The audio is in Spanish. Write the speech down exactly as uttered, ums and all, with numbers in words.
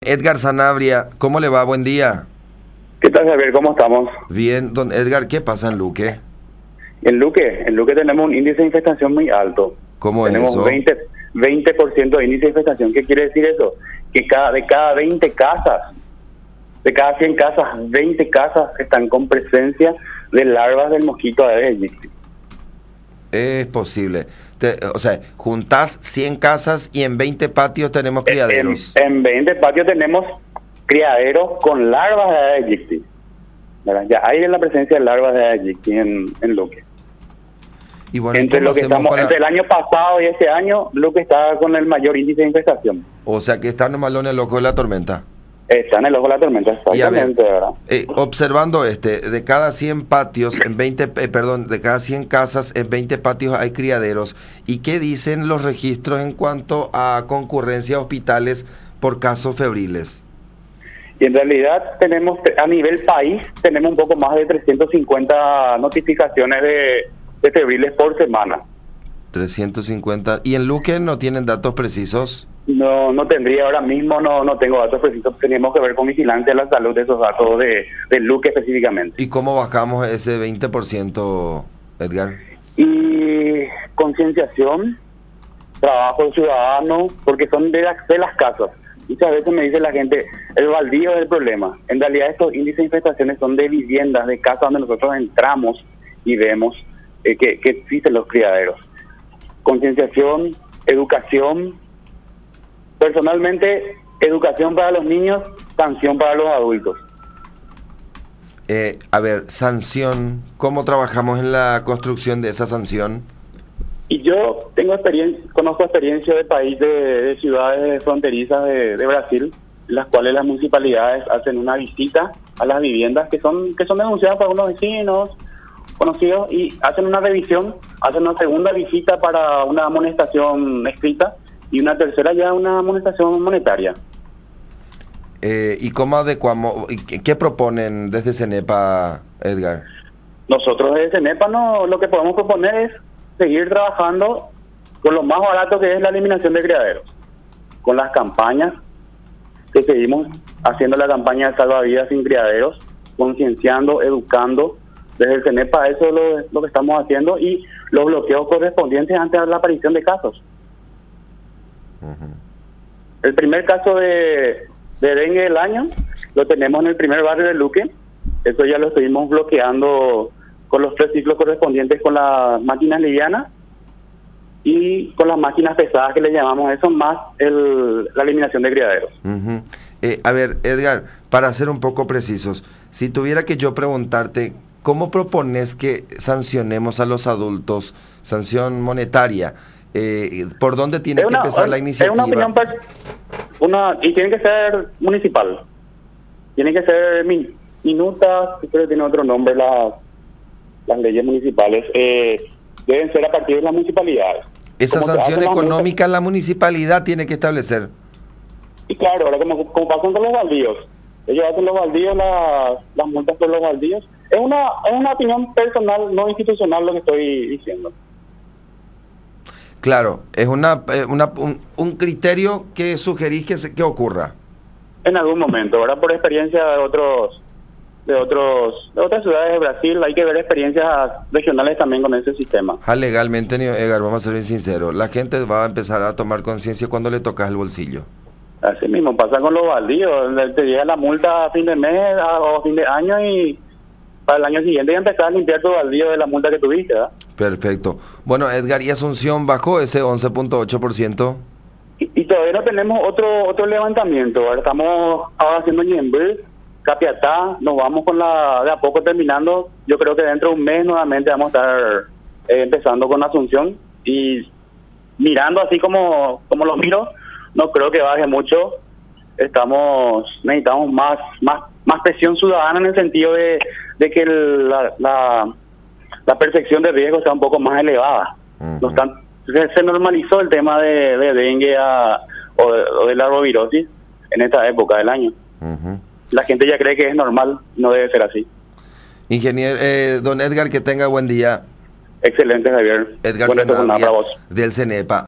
Edgar Sanabria, ¿cómo le va? Buen día. ¿Qué tal, Javier? ¿Cómo estamos? Bien, don Edgar, ¿qué pasa en Luque? En Luque, en Luque tenemos un índice de infestación muy alto. ¿Cómo es tenemos eso? veinte, veinte por ciento de índice de infestación. ¿Qué quiere decir eso? Que cada de cada veinte casas, de cada cien casas, veinte casas están con presencia de larvas del mosquito Aedes aegypti. Es posible. Te, o sea, juntás cien casas y en veinte patios tenemos criaderos. En, en veinte patios tenemos criaderos con larvas de Aedes aegypti. ¿Verdad? Ya hay la presencia de larvas de Aedes aegypti en, en Luque. Y bueno, entre, lo que estamos, para... entre el año pasado y este año, Luque está con el mayor índice de infestación. O sea que está nomás en el ojo de la tormenta. Está en el ojo de la tormenta, exactamente, ver, ¿verdad? Eh, observando este, de cada cien patios, en veinte, eh, perdón, de cada cien casas, en veinte patios hay criaderos. ¿Y qué dicen los registros en cuanto a concurrencia a hospitales por casos febriles? Y en realidad tenemos, a nivel país, tenemos un poco más de trescientas cincuenta notificaciones de, de febriles por semana. trescientos cincuenta. ¿Y en Luque no tienen datos precisos? No, no tendría ahora mismo, no no tengo datos precisos. Tenemos que ver con vigilancia de la salud de esos datos de, de Luque específicamente. ¿Y cómo bajamos ese veinte por ciento, Edgar? Y concienciación, trabajo ciudadano, porque son de las, de las casas. Muchas veces me dice la gente, el baldío es el problema. En realidad estos índices de infestaciones son de viviendas, de casas donde nosotros entramos y vemos eh, que, que existen los criaderos. Concienciación, educación. Personalmente, educación para los niños, sanción para los adultos. Eh, a ver, sanción, ¿cómo trabajamos en la construcción de esa sanción? Y yo tengo experiencia, conozco experiencia de país, de, de ciudades fronterizas de, de Brasil, en las cuales las municipalidades hacen una visita a las viviendas que son que son denunciadas por unos vecinos conocidos y hacen una revisión, hacen una segunda visita para una amonestación escrita y una tercera ya una amonestación monetaria. Eh, ¿Y cómo adecuamos? ¿Qué, qué proponen desde CENEPA, Edgar? Nosotros desde CENEPA no, lo que podemos proponer es seguir trabajando con lo más barato que es la eliminación de criaderos, con las campañas que seguimos haciendo, la campaña de salvavidas sin criaderos, concienciando, educando. Desde el CENEPA eso es lo, lo que estamos haciendo y los bloqueos correspondientes antes de la aparición de casos. Uh-huh. El primer caso de, de dengue del año lo tenemos en el primer barrio de Luque. Eso ya lo estuvimos bloqueando con los tres ciclos correspondientes con las máquinas livianas y con las máquinas pesadas que le llamamos eso, más el, la eliminación de criaderos. Uh-huh. eh, a ver, Edgar, para ser un poco precisos, si tuviera que yo preguntarte, ¿cómo propones que sancionemos a los adultos? Sanción monetaria. Eh, ¿Por dónde tiene una, que empezar la iniciativa? Es una opinión, una, y tiene que ser municipal. Tiene que ser min, minutas, creo que tiene otro nombre, las, las leyes municipales. Eh, deben ser a partir de las municipalidades. Esa como sanción económica la municipalidad tiene que establecer. Y claro, ahora como, como pasan con los baldíos. Ellos hacen los baldíos, las, las multas por los baldíos. Es una, es una opinión personal, no institucional lo que estoy diciendo. Claro, es una, una un, un criterio que sugerís que, se, que ocurra. En algún momento, ahora por experiencia de otros, de otros, de otras ciudades de Brasil, hay que ver experiencias regionales también con ese sistema. Ah, legalmente, Edgar, vamos a ser bien sinceros, la gente va a empezar a tomar conciencia cuando le tocas el bolsillo. Así mismo pasa con los baldíos, te llega la multa a fin de mes o a fin de año y para el año siguiente ya empezás a limpiar tu baldío de la multa que tuviste, ¿verdad? Perfecto. Bueno, Edgar, ¿y Asunción bajó ese once punto ocho por ciento? Y, y todavía no tenemos otro otro levantamiento. Ahora estamos ahora haciendo Ñemby, Capiatá, nos vamos con la de a poco terminando. Yo creo que dentro de un mes nuevamente vamos a estar eh, empezando con Asunción y mirando así como como los miro, no creo que baje mucho. Estamos necesitamos más más más presión ciudadana en el sentido de, de que el, la, la la percepción de riesgo está un poco más elevada. Uh-huh. No están, se, se normalizó el tema de, de dengue a, o, de, o de la arbovirosis en esta época del año. Uh-huh. La gente ya cree que es normal, no debe ser así. Ingeniero, eh, don Edgar, que tenga buen día. Excelente, Javier. Edgar Sanabria, del CENEPA.